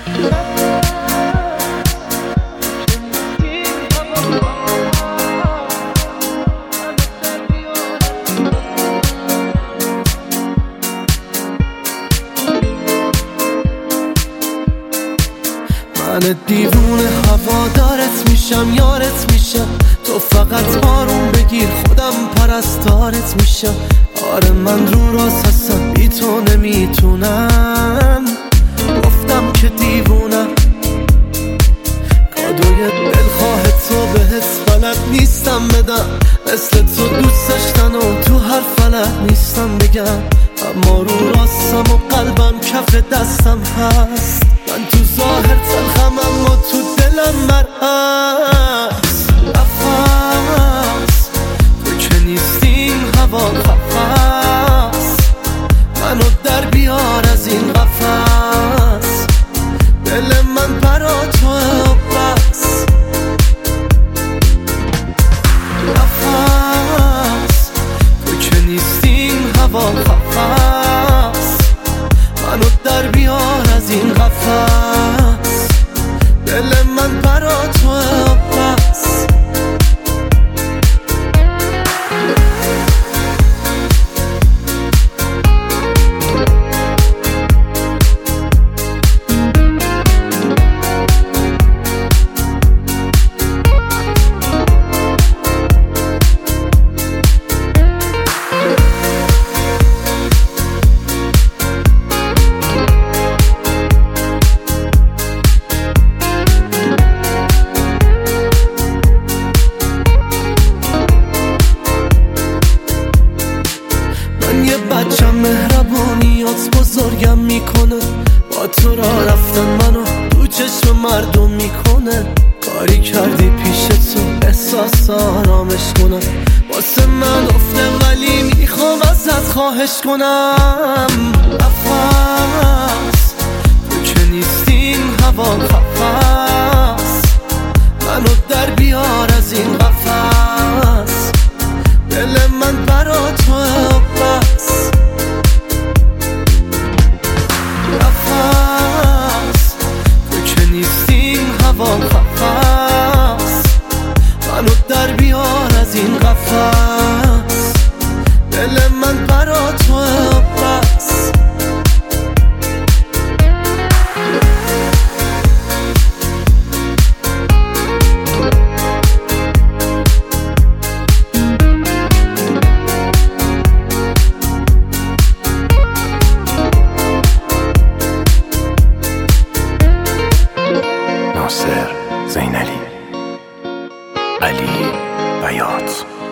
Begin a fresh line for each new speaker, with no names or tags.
من دیوونه هوادارت میشم، یارت میشم، تو فقط آروم بگیر خودم پرستارت میشم. آره من رو راست هستم، بی تو نمیتونم، گفتم که دیوونم. کادوی دلخواه تو بهت بلد نیستم بدم، مثل تو دوست داشتن و تو هر فلک نیستم بگم. اما رو راستم و قلبم کف دستم هست، من تو ظاهر تلخم اما تو دلم برعکس. نفس تو که نیستی این هوا قفس، منو در بیار از این قفس. دل من برا توه بس. نفس تو که نیستی این هوا قفس، منو در بیار از این قفس. دل من برا توه بس. بچم مهربونیات بزرگم میکنه، با تو را رفتن منو تو چشم مردم میکنه. کاری کردی پیش تو احساس آرامش کنم، واسه من افته ولی میخوام ازت خواهش کنم. نفس تو که نیستی این هوا قفس، منو در بیار از این قفس. دل من برا توه بس. نفس تو که نیستی این هوا قفس، منو در بیار از این قفس. دل من برا توه بس.
ناصر زینلی، علی بیات.